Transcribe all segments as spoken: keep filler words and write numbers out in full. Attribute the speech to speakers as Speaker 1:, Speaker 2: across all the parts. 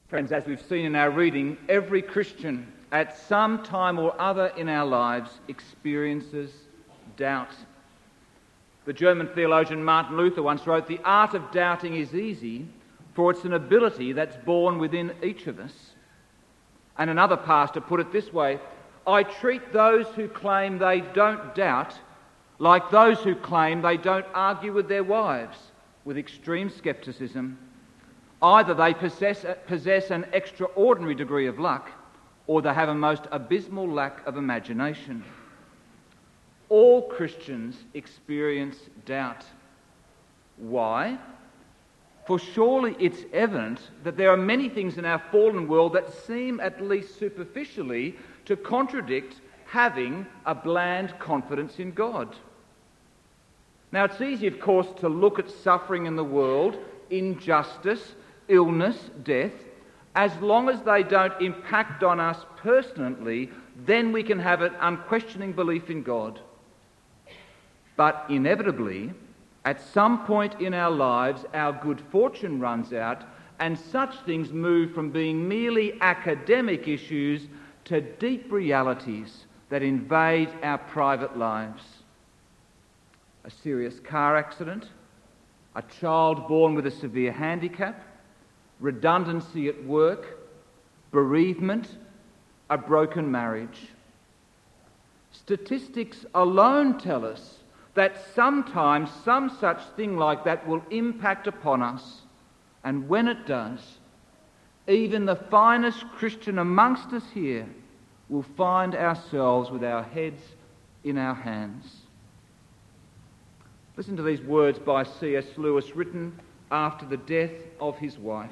Speaker 1: Friends, as we've seen in our reading, every Christian at some time or other in our lives experiences doubt. The German theologian Martin Luther once wrote, "The art of doubting is easy, for it's an ability that's born within each of us." And another pastor put it this way, "I treat those who claim they don't doubt like those who claim they don't argue with their wives, with extreme scepticism. Either they possess, possess an extraordinary degree of luck, or they have a most abysmal lack of imagination." All Christians experience doubt. Why? For surely it's evident that there are many things in our fallen world that seem, at least superficially, to contradict having a bland confidence in God. Now, it's easy, of course, to look at suffering in the world, injustice, illness, death. As long as they don't impact on us personally, then we can have an unquestioning belief in God. But inevitably, at some point in our lives, our good fortune runs out, and such things move from being merely academic issues to deep realities that invade our private lives. A serious car accident, a child born with a severe handicap, redundancy at work, bereavement, a broken marriage. Statistics alone tell us that sometimes some such thing like that will impact upon us, and when it does, even the finest Christian amongst us here will find ourselves with our heads in our hands. Listen to these words by C S Lewis, written after the death of his wife.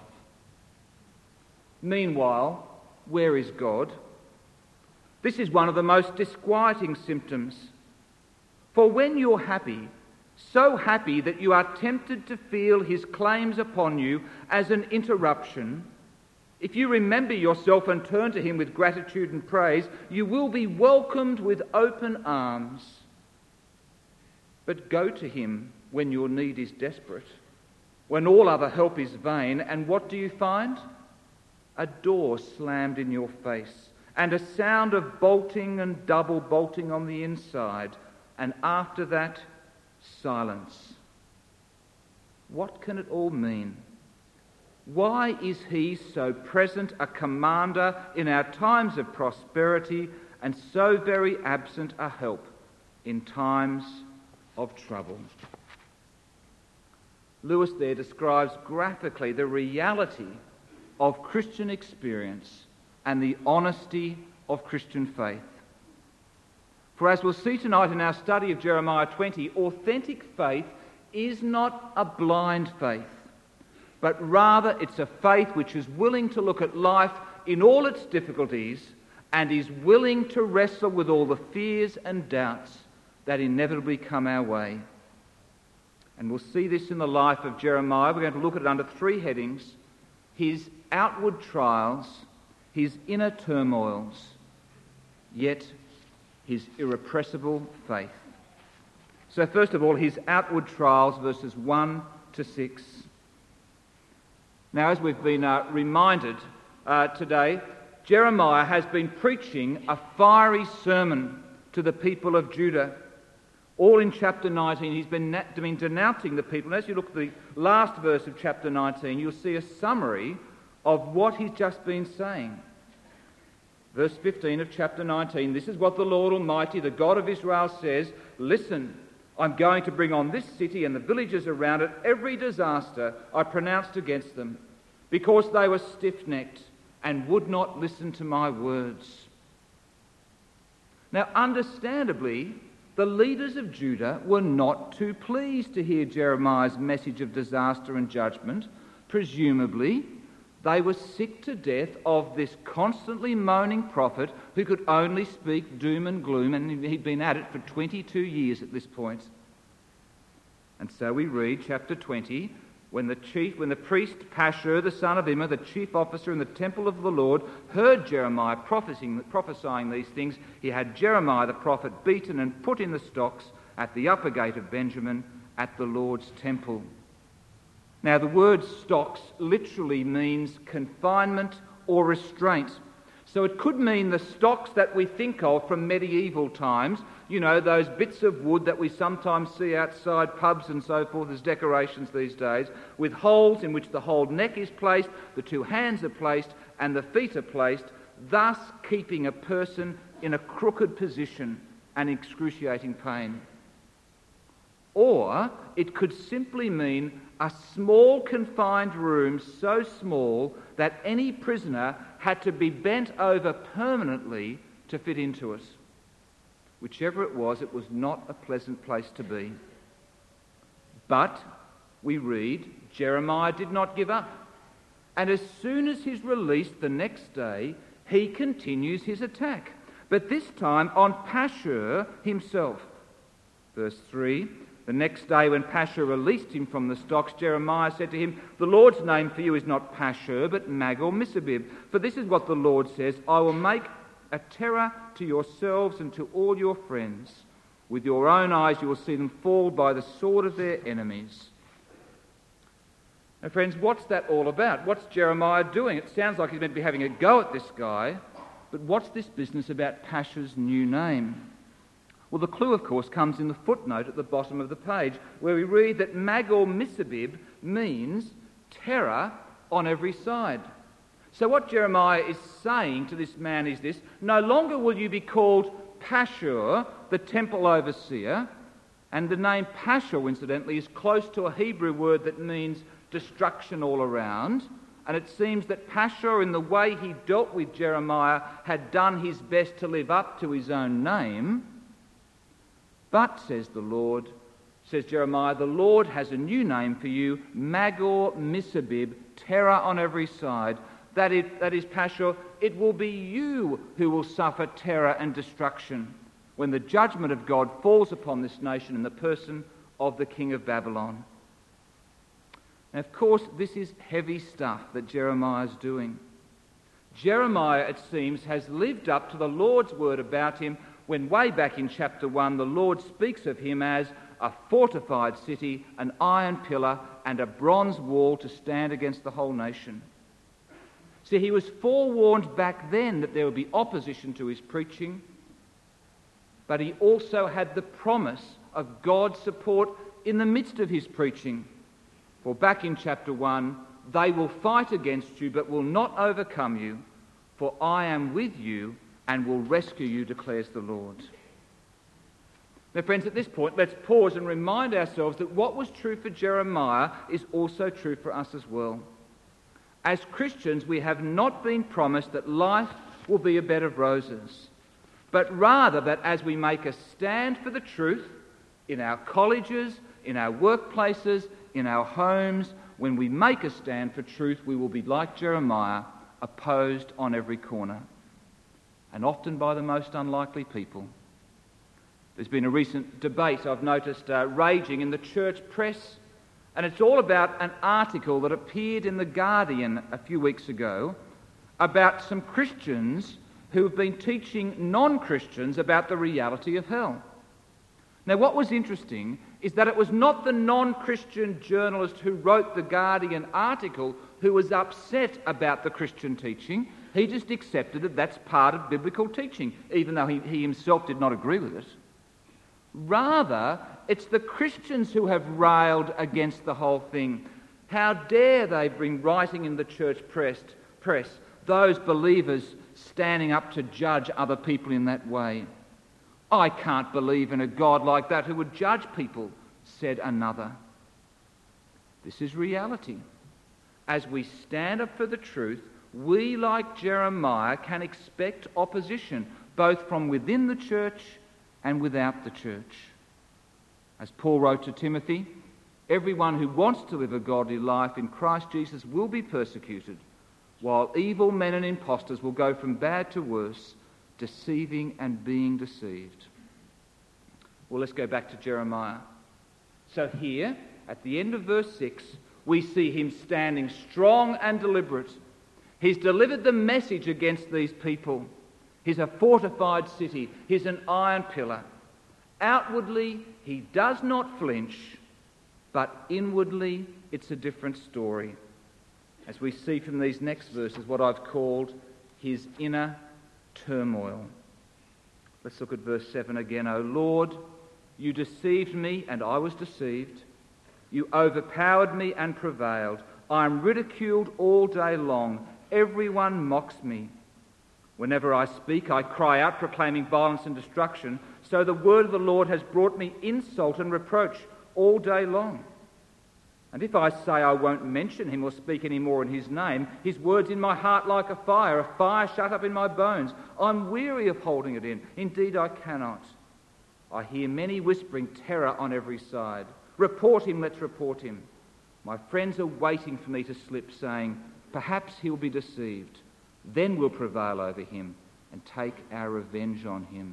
Speaker 1: "Meanwhile, where is God? This is one of the most disquieting symptoms. For when you're happy, so happy that you are tempted to feel his claims upon you as an interruption, if you remember yourself and turn to him with gratitude and praise, you will be welcomed with open arms. But go to him when your need is desperate, when all other help is vain, and what do you find? A door slammed in your face, and a sound of bolting and double bolting on the inside, and after that, silence. What can it all mean? Why is he so present a commander in our times of prosperity and so very absent a help in times of trouble?" Lewis there describes graphically the reality of Christian experience and the honesty of Christian faith. For as we'll see tonight in our study of Jeremiah twenty, authentic faith is not a blind faith, but rather it's a faith which is willing to look at life in all its difficulties and is willing to wrestle with all the fears and doubts that inevitably come our way. And we'll see this in the life of Jeremiah. We're going to look at it under three headings: his outward trials, his inner turmoils, yet his irrepressible faith. So first of all, his outward trials, verses one to six. Now, as we've been uh, reminded uh, today, Jeremiah has been preaching a fiery sermon to the people of Judah. All in chapter nineteen, he's been, na- been denouncing the people. And as you look at the last verse of chapter nineteen, you'll see a summary of what he's just been saying. Verse fifteen of chapter nineteen, "This is what the Lord Almighty, the God of Israel, says, Listen, I'm going to bring on this city and the villages around it every disaster I pronounced against them, because they were stiff-necked and would not listen to my words." Now, understandably, the leaders of Judah were not too pleased to hear Jeremiah's message of disaster and judgment. Presumably, they were sick to death of this constantly moaning prophet who could only speak doom and gloom, and he'd been at it for twenty-two years at this point. And so we read chapter twenty, when the chief, when the priest Pashur, the son of Immer, the chief officer in the temple of the Lord, heard Jeremiah prophesying, prophesying these things, he had Jeremiah the prophet beaten and put in the stocks at the upper gate of Benjamin at the Lord's temple. Now, the word stocks literally means confinement or restraint. So it could mean the stocks that we think of from medieval times, you know, those bits of wood that we sometimes see outside pubs and so forth as decorations these days, with holes in which the whole neck is placed, the two hands are placed, and the feet are placed, thus keeping a person in a crooked position and excruciating pain. Or it could simply mean a small confined room so small that any prisoner had to be bent over permanently to fit into it. Whichever it was, it was not a pleasant place to be. But, we read, Jeremiah did not give up. And as soon as he's released the next day, he continues his attack. But this time on Pashur himself. Verse three, the next day when Pashur released him from the stocks, Jeremiah said to him, "The Lord's name for you is not Pashur, but Magor-Missabib. For this is what the Lord says, I will make a terror to yourselves and to all your friends. With your own eyes you will see them fall by the sword of their enemies." Now friends, what's that all about? What's Jeremiah doing? It sounds like he's meant to be having a go at this guy, but what's this business about Pashur's new name? Well, the clue, of course, comes in the footnote at the bottom of the page, where we read that Magor-Missabib means terror on every side. So what Jeremiah is saying to this man is this: no longer will you be called Pashur, the temple overseer, and the name Pashur, incidentally, is close to a Hebrew word that means destruction all around, and it seems that Pashur, in the way he dealt with Jeremiah, had done his best to live up to his own name. But, says the Lord, says Jeremiah, the Lord has a new name for you, Magor-Missabib, terror on every side. That is, that is Pashur, it will be you who will suffer terror and destruction when the judgment of God falls upon this nation in the person of the king of Babylon. And of course, this is heavy stuff that Jeremiah is doing. Jeremiah, it seems, has lived up to the Lord's word about him when way back in chapter one the Lord speaks of him as a fortified city, an iron pillar, and a bronze wall to stand against the whole nation. See, he was forewarned back then that there would be opposition to his preaching, but he also had the promise of God's support in the midst of his preaching. For back in chapter one, they will fight against you but will not overcome you, for I am with you and will rescue you, declares the Lord. Now, friends, at this point, let's pause and remind ourselves that what was true for Jeremiah is also true for us as well. As Christians, we have not been promised that life will be a bed of roses, but rather that as we make a stand for the truth in our colleges, in our workplaces, in our homes, when we make a stand for truth, we will be like Jeremiah, opposed on every corner, and often by the most unlikely people. There's been a recent debate I've noticed uh, raging in the church press, and it's all about an article that appeared in The Guardian a few weeks ago about some Christians who have been teaching non-Christians about the reality of hell. Now, what was interesting is that it was not the non-Christian journalist who wrote the Guardian article who was upset about the Christian teaching. He just accepted that that's part of biblical teaching, even though he, he himself did not agree with it. Rather, it's the Christians who have railed against the whole thing. How dare they bring writing in the church press, press those believers standing up to judge other people in that way? I can't believe in a God like that who would judge people, said another. This is reality. As we stand up for the truth, we, like Jeremiah, can expect opposition, both from within the church and without the church. As Paul wrote to Timothy, everyone who wants to live a godly life in Christ Jesus will be persecuted, while evil men and impostors will go from bad to worse, deceiving and being deceived. Well, let's go back to Jeremiah. So here, at the end of verse six, we see him standing strong and deliberate. He's delivered the message against these people. He's a fortified city. He's an iron pillar. Outwardly, he does not flinch, but inwardly it's a different story. As we see from these next verses, what I've called his inner turmoil. Let's look at verse seven again. O Lord, you deceived me, and I was deceived. You overpowered me and prevailed. I am ridiculed all day long. Everyone mocks me. Whenever I speak, I cry out, proclaiming violence and destruction. So the word of the Lord has brought me insult and reproach all day long. And if I say I won't mention him or speak any more in his name, his word's in my heart like a fire, a fire shut up in my bones. I'm weary of holding it in. Indeed, I cannot. I hear many whispering terror on every side. Report him, let's report him. My friends are waiting for me to slip, saying, perhaps he'll be deceived. Then we'll prevail over him and take our revenge on him.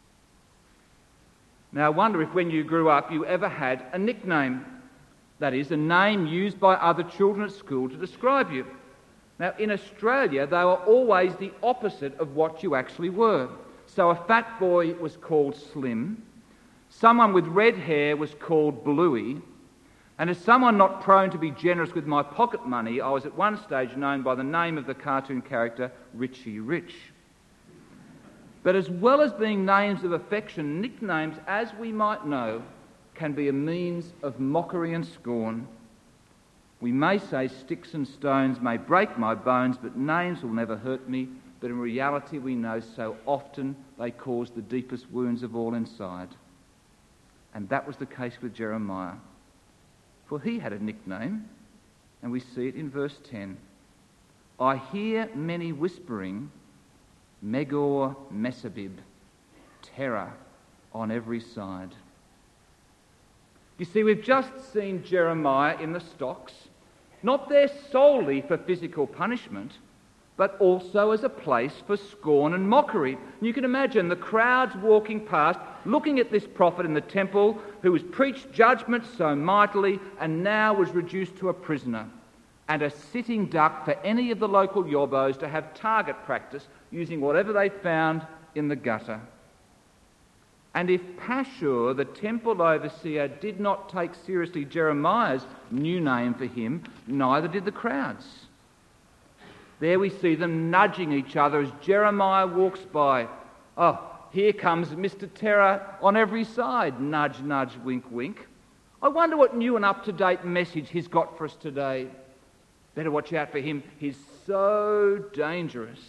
Speaker 1: Now, I wonder if when you grew up you ever had a nickname. That is, a name used by other children at school to describe you. Now, in Australia, they were always the opposite of what you actually were. So a fat boy was called Slim, someone with red hair was called Bluey, and as someone not prone to be generous with my pocket money, I was at one stage known by the name of the cartoon character Richie Rich. But as well as being names of affection, nicknames, as we might know, can be a means of mockery and scorn. We may say sticks and stones may break my bones, but names will never hurt me. But in reality, we know so often they cause the deepest wounds of all inside. And that was the case with Jeremiah. For he had a nickname, and we see it in verse ten. I hear many whispering, Megor Messabib, terror on every side. You see, we've just seen Jeremiah in the stocks, not there solely for physical punishment, but also as a place for scorn and mockery. And you can imagine the crowds walking past, looking at this prophet in the temple who was preached judgment so mightily and now was reduced to a prisoner and a sitting duck for any of the local yobbos to have target practice using whatever they found in the gutter. And if Pashur, the temple overseer, did not take seriously Jeremiah's new name for him, neither did the crowds. There we see them nudging each other as Jeremiah walks by. Oh, here comes Mister Terror on every side. Nudge, nudge, wink, wink. I wonder what new and up-to-date message he's got for us today. Better watch out for him. He's so dangerous.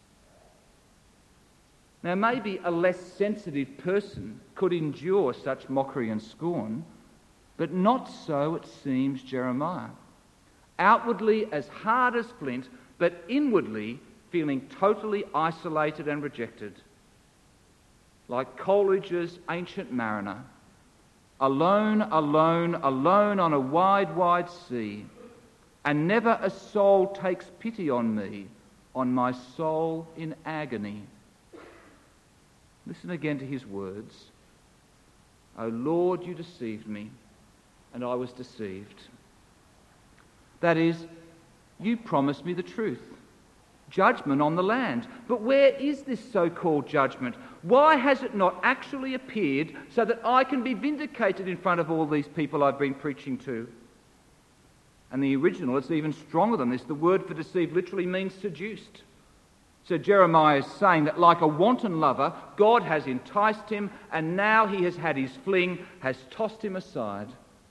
Speaker 1: Now, maybe a less sensitive person could endure such mockery and scorn, but not so, it seems, Jeremiah. Outwardly as hard as flint, but inwardly feeling totally isolated and rejected. Like Coleridge's Ancient Mariner, alone, alone, alone on a wide, wide sea, and never a soul takes pity on me, on my soul in agony. Listen again to his words. O Lord, you deceived me, and I was deceived. That is, you promised me the truth, judgment on the land. But where is this so-called judgment? Why has it not actually appeared so that I can be vindicated in front of all these people I've been preaching to? And the original, it's even stronger than this. The word for deceived literally means seduced. So Jeremiah is saying that like a wanton lover, God has enticed him, and now he has had his fling, has tossed him aside.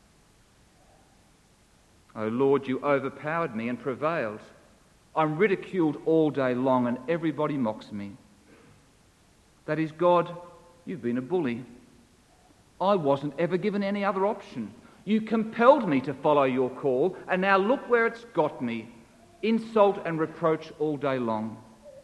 Speaker 1: O Lord, you overpowered me and prevailed. I'm ridiculed all day long and everybody mocks me. That is, God, you've been a bully. I wasn't ever given any other option. You compelled me to follow your call, and now look where it's got me. Insult and reproach all day long.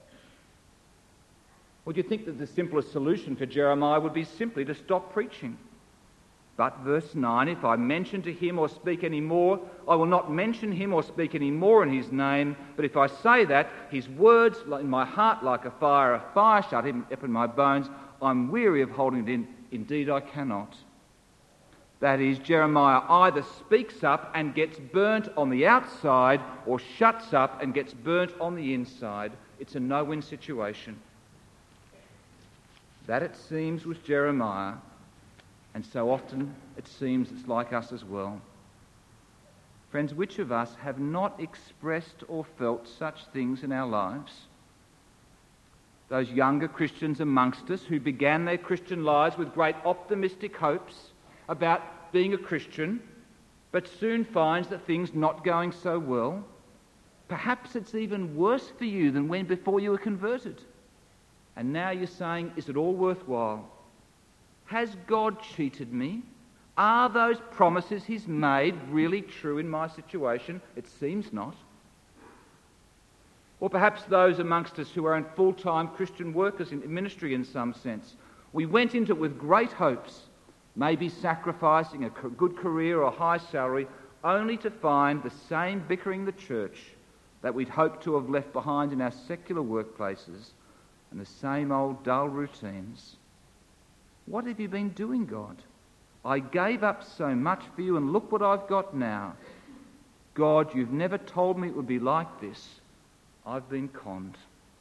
Speaker 1: Would you think that the simplest solution for Jeremiah would be simply to stop preaching? But verse nine, if I mention to him or speak any more, I will not mention him or speak any more in his name. But if I say that, his words in my heart like a fire, a fire shut up in my bones, I'm weary of holding it in. Indeed, I cannot. That is, Jeremiah either speaks up and gets burnt on the outside or shuts up and gets burnt on the inside. It's a no-win situation. That, it seems, was Jeremiah, and so often it seems it's like us as well. Friends, which of us have not expressed or felt such things in our lives? Those younger Christians amongst us who began their Christian lives with great optimistic hopes about being a Christian, but soon finds that things not going so well. Perhaps it's even worse for you than when before you were converted. And now you're saying, is it all worthwhile? Has God cheated me? Are those promises he's made really true in my situation? It seems not. Or perhaps those amongst us who are in full-time Christian workers in ministry in some sense. We went into it with great hopes, maybe sacrificing a good career or a high salary, only to find the same bickering in the church that we'd hoped to have left behind in our secular workplaces, and the same old dull routines. What have you been doing, God? I gave up so much for you, and look what I've got now. God, you've never told me it would be like this. I've been conned.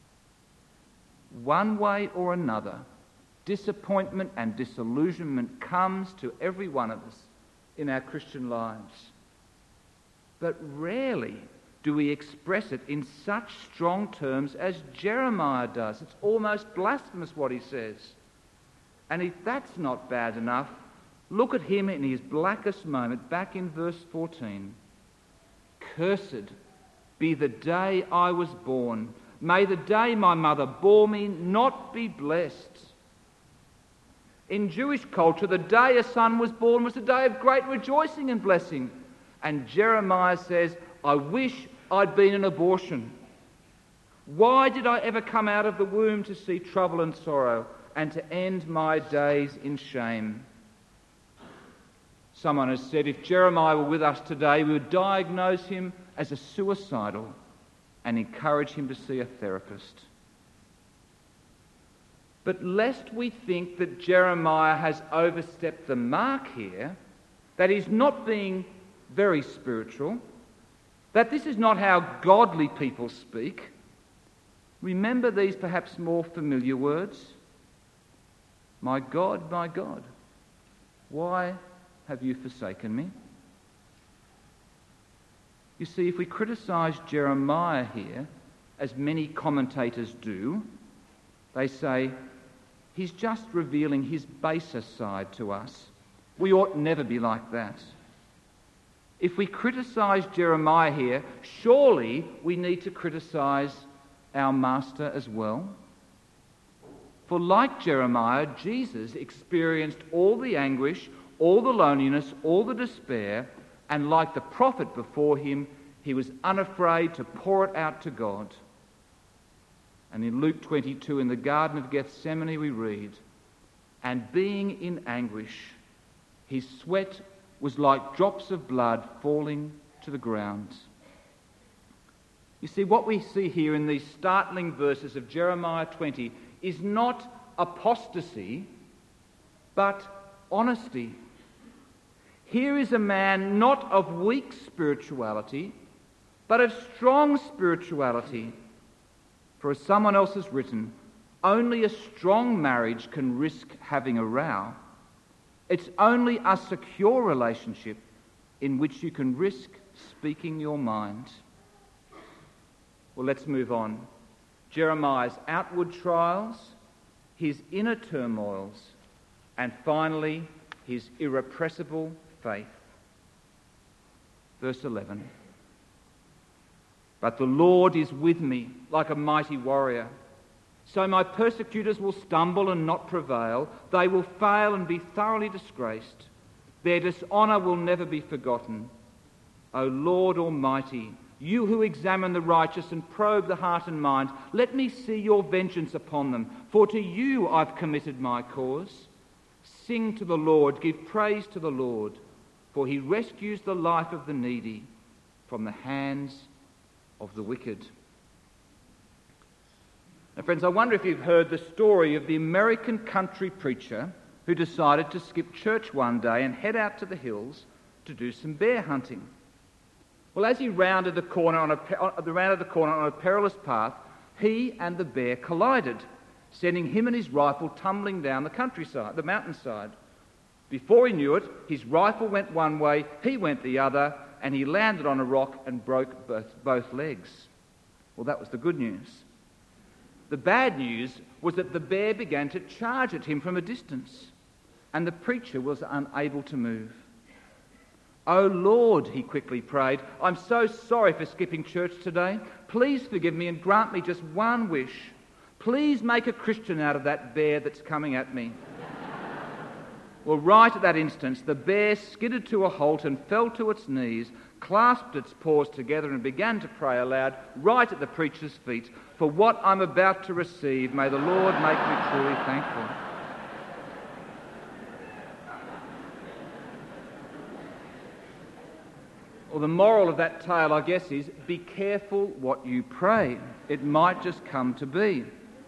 Speaker 1: One way or another, disappointment and disillusionment comes to every one of us in our Christian lives. But rarely do we express it in such strong terms as Jeremiah does. It's almost blasphemous what he says. And if that's not bad enough, look at him in his blackest moment, back in verse fourteen. Cursed be the day I was born. May the day my mother bore me not be blessed. In Jewish culture, the day a son was born was a day of great rejoicing and blessing. And Jeremiah says, I wish I'd been an abortion. Why did I ever come out of the womb to see trouble and sorrow and to end my days in shame? Someone has said if Jeremiah were with us today, we would diagnose him as a suicidal and encourage him to see a therapist. But lest we think that Jeremiah has overstepped the mark here, that he's not being very spiritual, that this is not how godly people speak, remember these perhaps more familiar words. My God, my God, why have you forsaken me? You see, if we criticise Jeremiah here, as many commentators do, they say he's just revealing his baser side to us. We ought never be like that. If we criticise Jeremiah here, surely we need to criticise our master as well. For like Jeremiah, Jesus experienced all the anguish, all the loneliness, all the despair, and like the prophet before him, he was unafraid to pour it out to God. And in Luke twenty-two, in the Garden of Gethsemane, we read, and being in anguish, his sweat was like drops of blood falling to the ground. You see, what we see here in these startling verses of Jeremiah twenty is not apostasy, but honesty. Here is a man not of weak spirituality, but of strong spirituality. For as someone else has written, only a strong marriage can risk having a row. It's only a secure relationship in which you can risk speaking your mind. Well, let's move on. Jeremiah's outward trials, his inner turmoils, and finally, his irrepressible faith. Verse eleven. But the Lord is with me like a mighty warrior. So my persecutors will stumble and not prevail. They will fail and be thoroughly disgraced. Their dishonour will never be forgotten. O Lord Almighty, you who examine the righteous and probe the heart and mind, let me see your vengeance upon them. For to you I've committed my cause. Sing to the Lord, give praise to the Lord, for he rescues the life of the needy from the hands of the wicked. Now, friends, I wonder if you've heard the story of the American country preacher who decided to skip church one day and head out to the hills to do some bear hunting. Well, as he rounded the corner on a, rounded the corner on a perilous path, he and the bear collided, sending him and his rifle tumbling down the countryside, the mountainside. Before he knew it, his rifle went one way, he went the other, and he landed on a rock and broke both, both legs. Well, that was the good news. The bad news was that the bear began to charge at him from a distance, and the preacher was unable to move. "Oh Lord," he quickly prayed, "I'm so sorry for skipping church today. Please forgive me and grant me just one wish. Please make a Christian out of that bear that's coming at me." Well, right at that instant, the bear skidded to a halt and fell to its knees, clasped its paws together and began to pray aloud right at the preacher's feet, "For what I'm about to receive, may the Lord make me truly thankful." Well, the moral of that tale, I guess, is be careful what you pray. It might just come to be.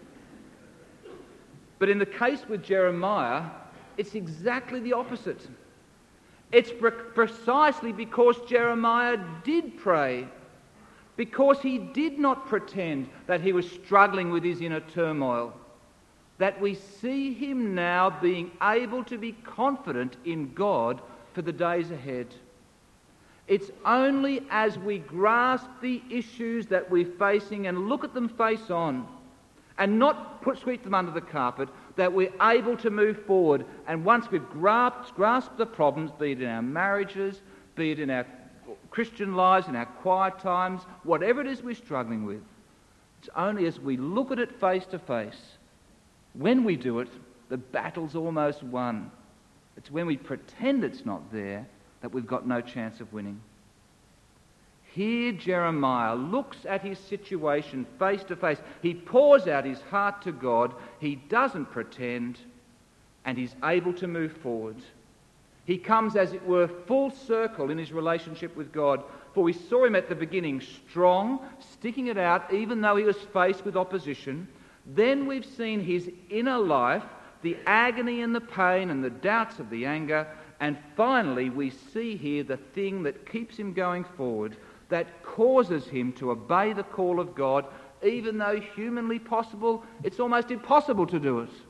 Speaker 1: But in the case with Jeremiah, it's exactly the opposite. It's pre- precisely because Jeremiah did pray, because he did not pretend that he was struggling with his inner turmoil, that we see him now being able to be confident in God for the days ahead. It's only as we grasp the issues that we're facing and look at them face on and not put sweep them under the carpet that we're able to move forward. And once we've grasped, grasped the problems, be it in our marriages, be it in our Christian lives, in our quiet times, whatever it is we're struggling with, it's only as we look at it face to face, when we do it, the battle's almost won. It's when we pretend it's not there that we've got no chance of winning. Here Jeremiah looks at his situation face to face. He pours out his heart to God. He doesn't pretend, and he's able to move forward. He comes, as it were, full circle in his relationship with God. For we saw him at the beginning strong, sticking it out even though he was faced with opposition. Then we've seen his inner life, the agony and the pain and the doubts of the anger. And finally, we see here the thing that keeps him going forward, that causes him to obey the call of God, even though humanly possible, it's almost impossible to do it.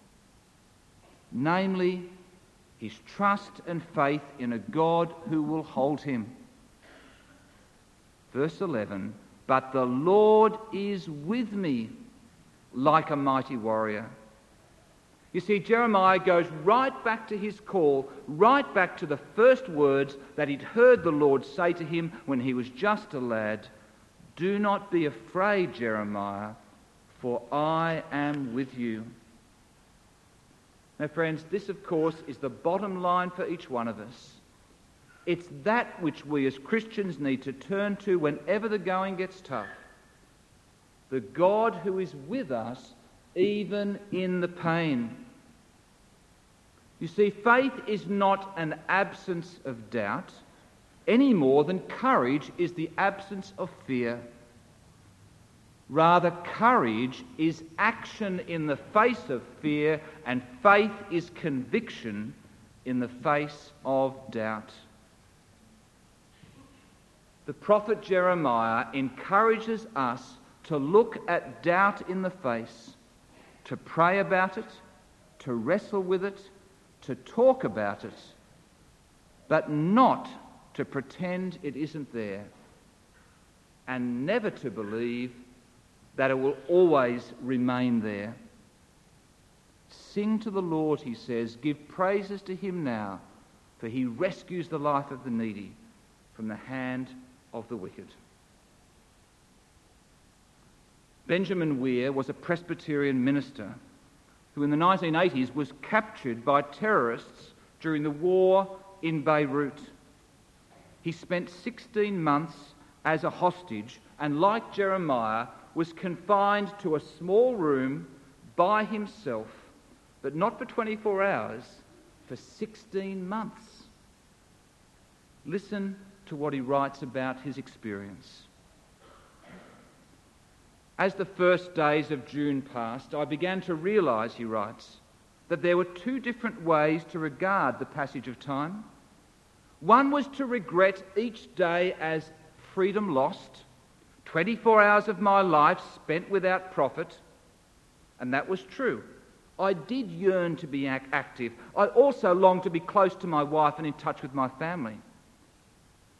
Speaker 1: Namely, his trust and faith in a God who will hold him. Verse eleven, "But the Lord is with me like a mighty warrior." You see, Jeremiah goes right back to his call, right back to the first words that he'd heard the Lord say to him when he was just a lad. "Do not be afraid, Jeremiah, for I am with you." Now, friends, this, of course, is the bottom line for each one of us. It's that which we as Christians need to turn to whenever the going gets tough. The God who is with us even in the pain. You see, faith is not an absence of doubt any more than courage is the absence of fear. Rather, courage is action in the face of fear, and faith is conviction in the face of doubt. The prophet Jeremiah encourages us to look at doubt in the face, to pray about it, to wrestle with it, to talk about it, but not to pretend it isn't there, and never to believe that it will always remain there. Sing to the Lord, he says, give praises to him now, for he rescues the life of the needy from the hand of the wicked. Benjamin Weir was a Presbyterian minister who in the nineteen eighties was captured by terrorists during the war in Beirut. He spent sixteen months as a hostage and, like Jeremiah, was confined to a small room by himself, but not for twenty-four hours, for sixteen months. Listen to what he writes about his experience. As the first days of June passed, I began to realise, he writes, that there were two different ways to regard the passage of time. One was to regret each day as freedom lost, twenty-four hours of my life spent without profit, and that was true. I did yearn to be active. I also longed to be close to my wife and in touch with my family.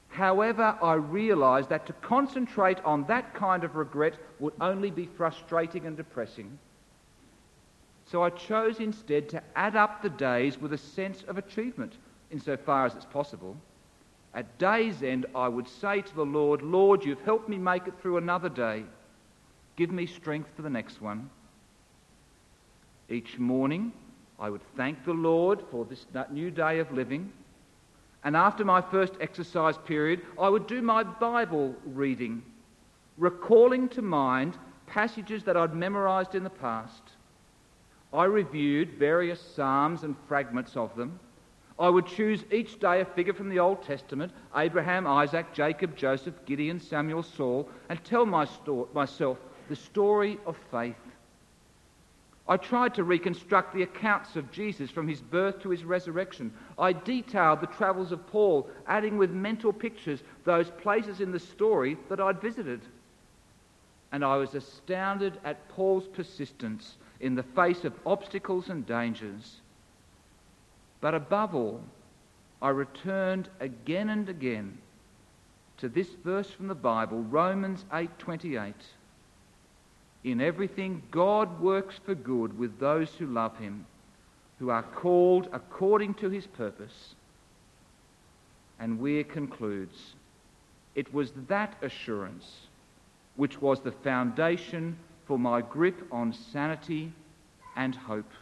Speaker 1: However, I realised that to concentrate on that kind of regret would only be frustrating and depressing. So I chose instead to add up the days with a sense of achievement, insofar as it's possible. At day's end, I would say to the Lord, Lord, you've helped me make it through another day. Give me strength for the next one. Each morning, I would thank the Lord for this new day of living. And after my first exercise period, I would do my Bible reading, recalling to mind passages that I'd memorised in the past. I reviewed various psalms and fragments of them. I would choose each day a figure from the Old Testament, Abraham, Isaac, Jacob, Joseph, Gideon, Samuel, Saul, and tell my sto- myself the story of faith. I tried to reconstruct the accounts of Jesus from his birth to his resurrection. I detailed the travels of Paul, adding with mental pictures those places in the story that I'd visited. And I was astounded at Paul's persistence in the face of obstacles and dangers. But above all, I returned again and again to this verse from the Bible, Romans eight twenty-eight. In everything God works for good with those who love him, who are called according to his purpose. And Weir concludes, it was that assurance which was the foundation for my grip on sanity and hope.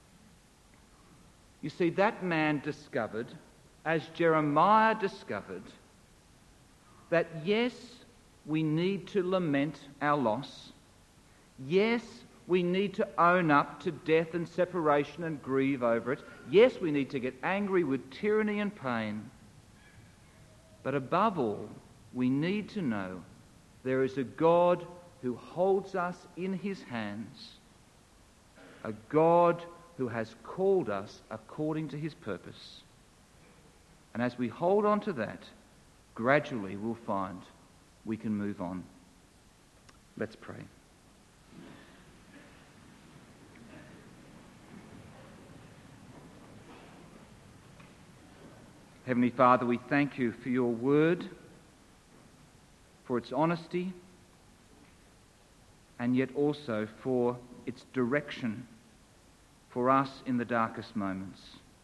Speaker 1: You see, that man discovered, as Jeremiah discovered, that yes, we need to lament our loss. Yes, we need to own up to death and separation and grieve over it. Yes, we need to get angry with tyranny and pain. But above all, we need to know there is a God who holds us in his hands, a God who has called us according to his purpose. And as we hold on to that, gradually we'll find we can move on. Let's pray. Heavenly Father, we thank you for your word, for its honesty, and yet also for its direction for us in the darkest moments.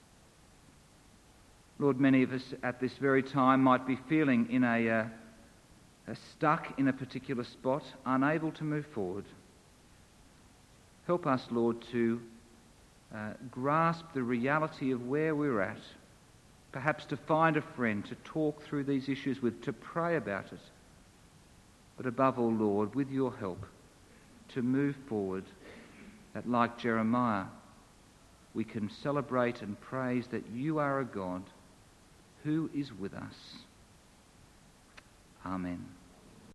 Speaker 1: Lord, many of us at this very time might be feeling in a, uh, a stuck in a particular spot, unable to move forward. Help us, Lord, to uh, grasp the reality of where we're at, perhaps to find a friend to talk through these issues with, to pray about it. But above all, Lord, with your help, to move forward, that like Jeremiah, we can celebrate and praise that you are a God who is with us. Amen.